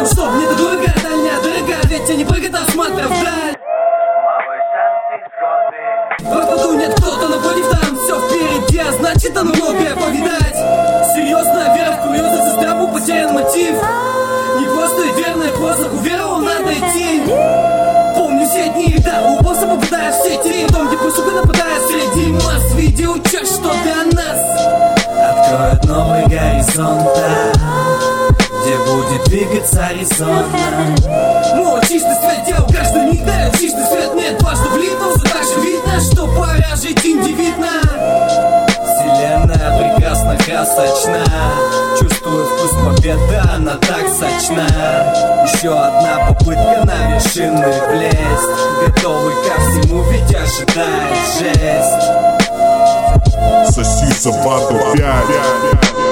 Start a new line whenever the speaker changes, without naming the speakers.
Что мне-то дорого, дальняя дорога, ведь я не прыгает, осматривая вдаль. Пропаду, нет кто-то напротив, там все впереди, а значит оно многое повидать. Серьезно, вера в курьезы, за здраву потерян мотив. Не просто и верная поза, уверовал, надо идти. Помню все дни, да, упорно попадая в сети. Дом, где пусть нападая среди масс. Видео час, что для нас откроет новый горизонт, где будет двигаться резонно. Мой чистый свет дел, каждый миг дает чистый свет. Нет, дважды влит, но все так же видно, что пора жить индивидно. Вселенная прекрасна, красочна. Чувствую вкус победы, она так сочна. Еще одна попытка на вершины влезть. Готовый ко всему, ведь ожидает жесть.
Соси собаку 5.